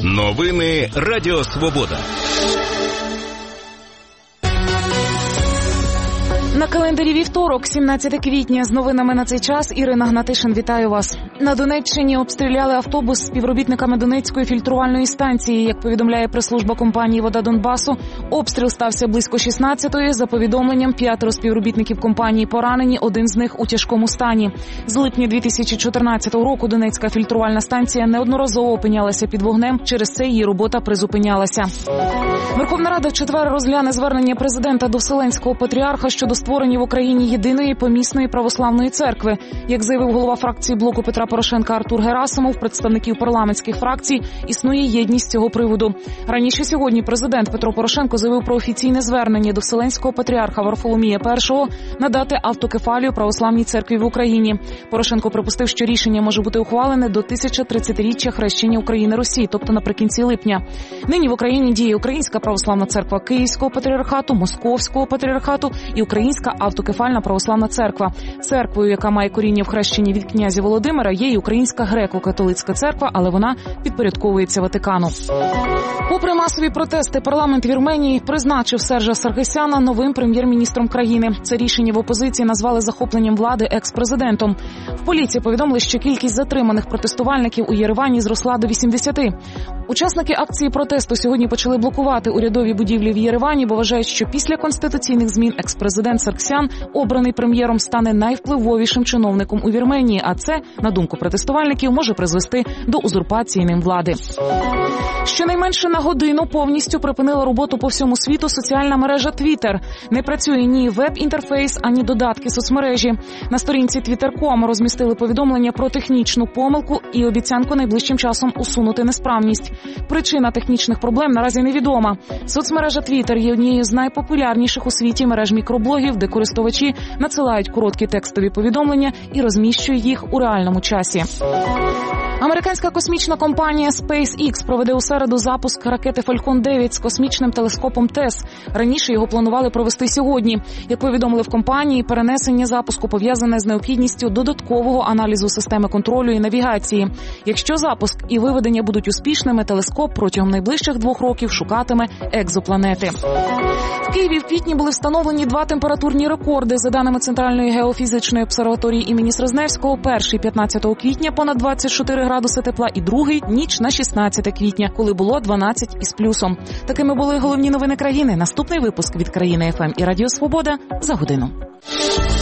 Новини Радіо Свобода. На календарі вівторок, 17 квітня. З новинами на цей час Ірина Гнатишин, вітаю вас. На Донеччині обстріляли автобус з співробітниками Донецької фільтрувальної станції. Як повідомляє прес-служба компанії «Вода Донбасу», обстріл стався близько 16-ї. За повідомленням, 5 співробітників компанії поранені, один з них у тяжкому стані. З липня 2014 року Донецька фільтрувальна станція неодноразово опинялася під вогнем, через це її робота призупинялася. Верховна Рада в четвер розгляне звернення президента до Вселенського патріарха щодо створення в Україні єдиної помісної православної церкви. Як заявив голова фракції блоку Петра Порошенка Артур Герасимов, представників парламентських фракцій існує єдність з цього приводу. Раніше сьогодні президент Петро Порошенко заявив про офіційне звернення до Вселенського патріарха Варфоломія І надати автокефалію православній церкві в Україні. Порошенко припустив, що рішення може бути ухвалене до 1030-річчя хрещення України-Росії, тобто наприкінці липня. Нині в Україні діє Українська православна церква Київського патріархату, Московського патріархату і Українська автокефальна православна церква. Церквою, яка має коріння в хрещенні від князя Володимира, є й Українська греко-католицька церква, але вона підпорядковується Ватикану. Попри масові протести, парламент Вірменії призначив Сержа Саргсяна новим прем'єр-міністром країни. Це рішення в опозиції назвали захопленням влади екс-президентом. В поліції повідомили, що кількість затриманих протестувальників у Єревані зросла до 80. Учасники акції протесту сьогодні почали блокувати урядові будівлі в Єревані, бо вважають, що після конституційних змін екс-президент Саргсян, обраний прем'єром, стане найвпливовішим чиновником у Вірменії, а це, на думку протестувальників, може призвести до узурпації ним влади. Щонайменше на годину повністю припинила роботу по всьому світу соціальна мережа Twitter. Не працює ні веб-інтерфейс, ані додатки соцмережі. На сторінці Twitter.com розмістили повідомлення про технічну помилку і обіцянку найближчим часом усунути несправність. Причина технічних проблем наразі невідома. Соцмережа Twitter є однією з найпопулярніших у світі мереж мікроблогів, де користувачі надсилають короткі текстові повідомлення і розміщують їх у реальному часі. Американська космічна компанія SpaceX проведе у середу запуск ракети Falcon 9 з космічним телескопом ТЕС. Раніше його планували провести сьогодні. Як повідомили в компанії, перенесення запуску пов'язане з необхідністю додаткового аналізу системи контролю і навігації. Якщо запуск і виведення будуть успішними, телескоп протягом найближчих 2 років шукатиме екзопланети. В Києві в квітні були встановлені 2 температурні рекорди. За даними Центральної геофізичної обсерваторії імені Срезневського, перший 15 квітня понад 24 градуси тепла і другий ніч на 16 квітня, коли було 12 із плюсом. Такими були головні новини країни. Наступний випуск від Країни ФМ і Радіо Свобода за годину.